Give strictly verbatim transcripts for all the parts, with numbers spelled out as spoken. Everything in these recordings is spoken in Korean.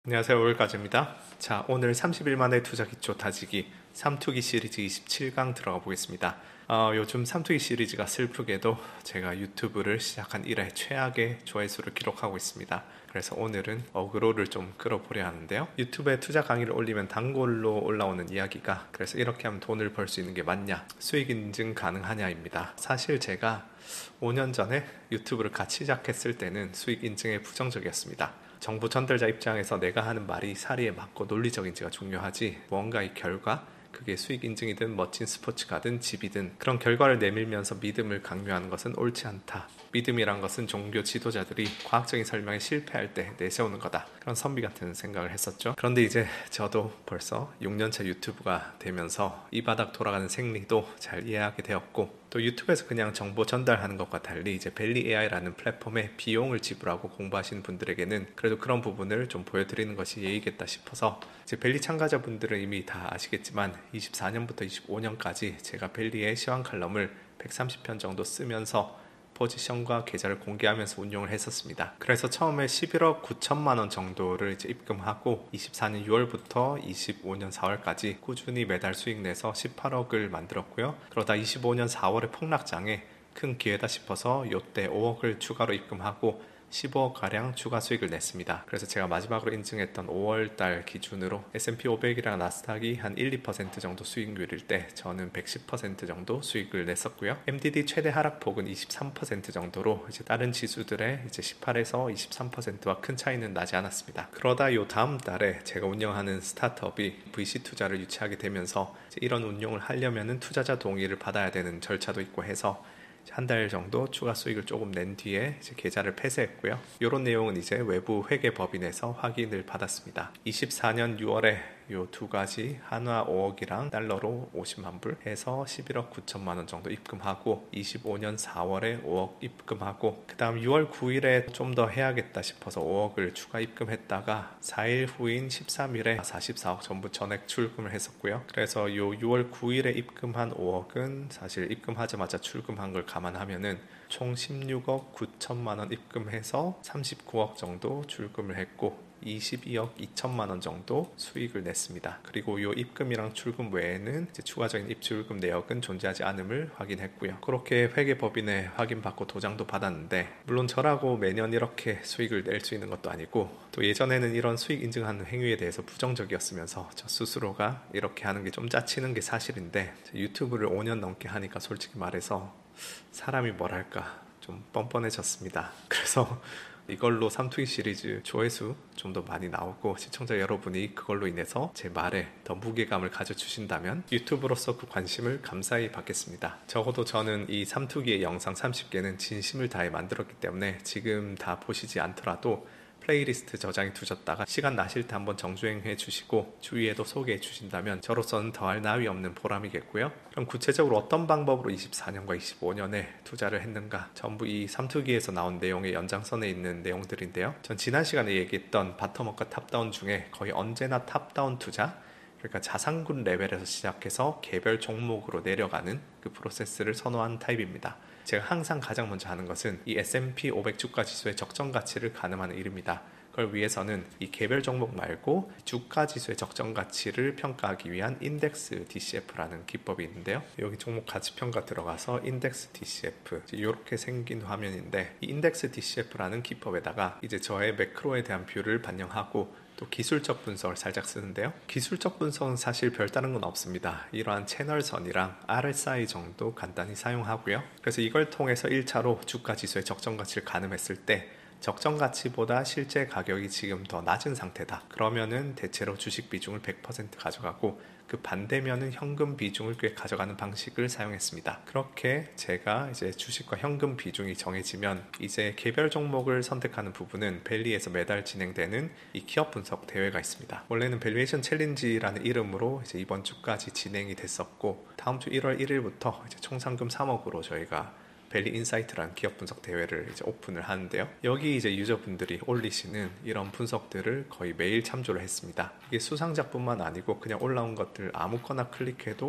안녕하세요, 오일까지입니다. 자, 오늘 삼십 일 만에 투자 기초 다지기 삼투기 시리즈 이십칠 강 들어가 보겠습니다. 어, 요즘 삼투기 시리즈가 슬프게도 제가 유튜브를 시작한 이래 최악의 조회수를 기록하고 있습니다. 그래서 오늘은 어그로를 좀 끌어보려 하는데요. 유튜브에 투자 강의를 올리면 단골로 올라오는 이야기가 그래서 이렇게 하면 돈을 벌 수 있는 게 맞냐, 수익 인증 가능하냐입니다. 사실 제가 오 년 전에 유튜브를 같이 시작했을 때는 수익 인증에 부정적이었습니다. 정보 전달자 입장에서 내가 하는 말이 사리에 맞고 논리적인지가 중요하지, 무언가의 결과, 그게 수익 인증이든 멋진 스포츠카든 집이든 그런 결과를 내밀면서 믿음을 강요하는 것은 옳지 않다. 믿음이란 것은 종교 지도자들이 과학적인 설명에 실패할 때 내세우는 거다. 그런 선비 같은 생각을 했었죠. 그런데 이제 저도 벌써 육 년차 유튜브가 되면서 이 바닥 돌아가는 생리도 잘 이해하게 되었고, 또 유튜브에서 그냥 정보 전달하는 것과 달리 이제 벨리 에이아이라는 플랫폼에 비용을 지불하고 공부하시는 분들에게는 그래도 그런 부분을 좀 보여드리는 것이 예의겠다 싶어서, 이제 벨리 참가자분들은 이미 다 아시겠지만 이십사 년부터 이십오 년까지 제가 벨리의 시황 칼럼을 백삼십 편 정도 쓰면서 포지션과 계좌를 공개하면서 운용을 했었습니다. 그래서 처음에 십일억 구천만 원 정도를 이제 입금하고 이십사 년 유월부터 이십오 년 사월까지 꾸준히 매달 수익 내서 십팔억을 만들었고요. 그러다 이십오 년 사월에 폭락장에 큰 기회다 싶어서 요때 오억을 추가로 입금하고 십오억가량 추가 수익을 냈습니다. 그래서 제가 마지막으로 인증했던 오월달 기준으로 에스 앤 피 오백이랑 나스닥이 한 일, 이 퍼센트 정도 수익률일 때 저는 백십 퍼센트 정도 수익을 냈었고요. 엠 디 디 최대 하락폭은 이십삼 퍼센트 정도로 이제 다른 지수들의 이제 십팔에서 이십삼 퍼센트와 큰 차이는 나지 않았습니다. 그러다 요 다음 달에 제가 운영하는 스타트업이 브이 씨 투자를 유치하게 되면서 이런 운용을 하려면은 투자자 동의를 받아야 되는 절차도 있고 해서 한 달 정도 추가 수익을 조금 낸 뒤에 이제 계좌를 폐쇄했고요. 이런 내용은 이제 외부 회계법인에서 확인을 받았습니다. 이십사 년 유월에 요 두 가지 한화 오억이랑 달러로 오십만 불 해서 십일억 구천만 원 정도 입금하고, 이십오 년 사월에 오억 입금하고, 그 다음 유월 구일에 좀 더 해야겠다 싶어서 오억을 추가 입금했다가 사 일 후인 십삼 일에 사십사억 전부 전액 출금을 했었고요. 그래서 요 유월 구일에 입금한 오억은 사실 입금하자마자 출금한 걸 감안하면은 총 십육억 구천만 원 입금해서 삼십구억 정도 출금을 했고 이십이억 이천만 원 정도 수익을 냈습니다. 그리고 이 입금이랑 출금 외에는 이제 추가적인 입출금 내역은 존재하지 않음을 확인했고요. 그렇게 회계법인에 확인받고 도장도 받았는데, 물론 저라고 매년 이렇게 수익을 낼 수 있는 것도 아니고, 또 예전에는 이런 수익 인증하는 행위에 대해서 부정적이었으면서 저 스스로가 이렇게 하는 게 좀 짜치는 게 사실인데, 유튜브를 오 년 넘게 하니까 솔직히 말해서 사람이 뭐랄까 좀 뻔뻔해졌습니다. 그래서 이걸로 삼투기 시리즈 조회수 좀 더 많이 나오고 시청자 여러분이 그걸로 인해서 제 말에 더 무게감을 가져주신다면 유튜브로서 그 관심을 감사히 받겠습니다. 적어도 저는 이 삼투기의 영상 삼십 개는 진심을 다해 만들었기 때문에 지금 다 보시지 않더라도 플레이리스트 저장해 두셨다가 시간 나실 때 한번 정주행해 주시고 주위에도 소개해 주신다면 저로서는 더할 나위 없는 보람이겠고요. 그럼 구체적으로 어떤 방법으로 이십사 년과 이십오 년에 투자를 했는가, 전부 이 삼투기에서 나온 내용의 연장선에 있는 내용들인데요. 전 지난 시간에 얘기했던 바텀업과 탑다운 중에 거의 언제나 탑다운 투자, 그러니까 자산군 레벨에서 시작해서 개별 종목으로 내려가는 그 프로세스를 선호한 타입입니다. 제가 항상 가장 먼저 하는 것은 이 에스 앤 피 오백 주가 지수의 적정 가치를 가늠하는 일입니다. 그걸 위해서는 이 개별 종목 말고 주가 지수의 적정 가치를 평가하기 위한 인덱스 디 씨 에프라는 기법이 있는데요. 여기 종목 가치 평가 들어가서 인덱스 디 씨 에프 이렇게 생긴 화면인데, 이 인덱스 디 씨 에프라는 기법에다가 이제 저의 매크로에 대한 뷰를 반영하고 또 기술적 분석을 살짝 쓰는데요. 기술적 분석은 사실 별다른 건 없습니다. 이러한 채널선이랑 알 에스 아이 정도 간단히 사용하고요. 그래서 이걸 통해서 일 차로 주가 지수의 적정 가치를 가늠했을 때 적정 가치보다 실제 가격이 지금 더 낮은 상태다. 그러면은 대체로 주식 비중을 백 퍼센트 가져가고, 그 반대면은 현금 비중을 꽤 가져가는 방식을 사용했습니다. 그렇게 제가 이제 주식과 현금 비중이 정해지면 이제 개별 종목을 선택하는 부분은 벨리에서 매달 진행되는 이 기업 분석 대회가 있습니다. 원래는 밸류에이션 챌린지라는 이름으로 이제 이번 주까지 진행이 됐었고, 다음 주 일월 일일부터 이제 총 상금 삼억으로 저희가 벨리 인사이트라는 기업 분석 대회를 이제 오픈을 하는데요. 여기 이제 유저분들이 올리시는 이런 분석들을 거의 매일 참조를 했습니다. 이게 수상작뿐만 아니고 그냥 올라온 것들 아무거나 클릭해도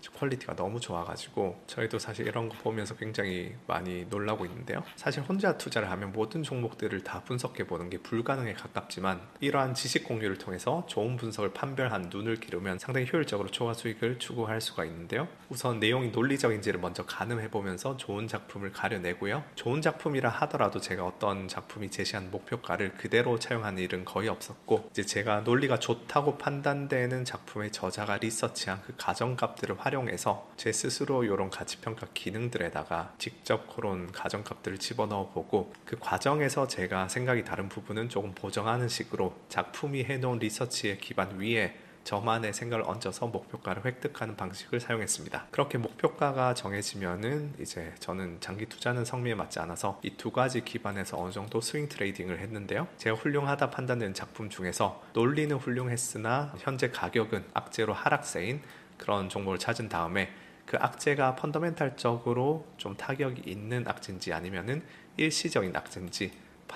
퀄리티가 너무 좋아가지고 저희도 사실 이런 거 보면서 굉장히 많이 놀라고 있는데요. 사실 혼자 투자를 하면 모든 종목들을 다 분석해 보는 게 불가능에 가깝지만 이러한 지식 공유를 통해서 좋은 분석을 판별한 눈을 기르면 상당히 효율적으로 초과 수익을 추구할 수가 있는데요. 우선 내용이 논리적인지를 먼저 가늠해 보면서 좋은 작품을 가려내고요. 좋은 작품이라 하더라도 제가 어떤 작품이 제시한 목표가를 그대로 차용하는 일은 거의 없었고, 이제 제가 논리가 좋다고 판단되는 작품의 저자가 리서치한 그 가정값들을 활용해서 제 스스로 이런 가치평가 기능들에다가 직접 그런 가정값들을 집어넣어 보고, 그 과정에서 제가 생각이 다른 부분은 조금 보정하는 식으로 작품이 해놓은 리서치의 기반 위에 저만의 생각을 얹어서 목표가를 획득하는 방식을 사용했습니다. 그렇게 목표가가 정해지면은 이제 저는 장기 투자는 성미에 맞지 않아서 이 두 가지 기반에서 어느 정도 스윙 트레이딩을 했는데요. 제가 훌륭하다 판단되는 작품 중에서 논리는 훌륭했으나 현재 가격은 악재로 하락세인 그런 종목을 찾은 다음에 그 악재가 펀더멘탈적으로 좀 타격이 있는 악재인지 아니면은 일시적인 악재인지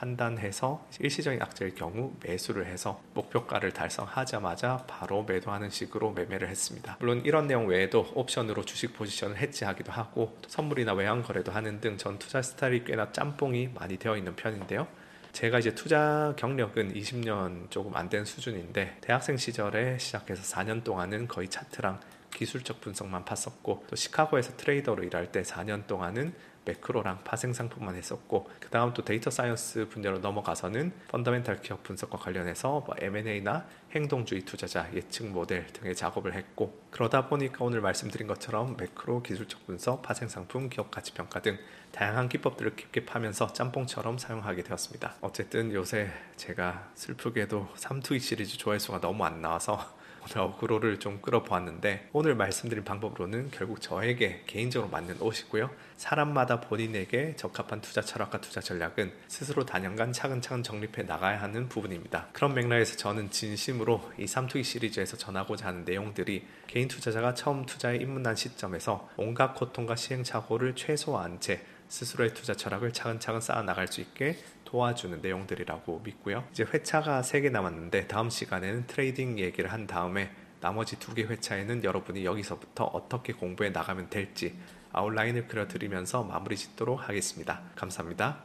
판단해서 일시적인 악재일 경우 매수를 해서 목표가를 달성하자마자 바로 매도하는 식으로 매매를 했습니다. 물론 이런 내용 외에도 옵션으로 주식 포지션을 해지하기도 하고 선물이나 외환 거래도 하는 등 전 투자 스타일이 꽤나 짬뽕이 많이 되어 있는 편인데요. 제가 이제 투자 경력은 이십 년 조금 안 된 수준인데 대학생 시절에 시작해서 사 년 동안은 거의 차트랑 기술적 분석만 팠었고, 또 시카고에서 트레이더로 일할 때 사 년 동안은 매크로랑 파생 상품만 했었고, 그 다음 또 데이터 사이언스 분야로 넘어가서는 펀더멘탈 기업 분석과 관련해서 뭐 엠 앤 에이나 행동주의 투자자 예측 모델 등의 작업을 했고, 그러다 보니까 오늘 말씀드린 것처럼 매크로, 기술적 분석, 파생 상품, 기업 가치 평가 등 다양한 기법들을 깊게 파면서 짬뽕처럼 사용하게 되었습니다. 어쨌든 요새 제가 슬프게도 삼투기 시리즈 조회수가 너무 안 나와서 오늘 어그로를 좀 끌어보았는데, 오늘 말씀드린 방법으로는 결국 저에게 개인적으로 맞는 옷이고요. 사람마다 본인에게 적합한 투자 철학과 투자 전략은 스스로 단연간 차근차근 정립해 나가야 하는 부분입니다. 그런 맥락에서 저는 진심으로 이 삼투기 시리즈에서 전하고자 하는 내용들이 개인 투자자가 처음 투자에 입문한 시점에서 온갖 고통과 시행착오를 최소화한 채 스스로의 투자 철학을 차근차근 쌓아 나갈 수 있게 도와주는 내용들이라고 믿고요. 이제 회차가 세 개 남았는데 다음 시간에는 트레이딩 얘기를 한 다음에 나머지 두 개 회차에는 여러분이 여기서부터 어떻게 공부해 나가면 될지 아웃라인을 그려드리면서 마무리 짓도록 하겠습니다. 감사합니다.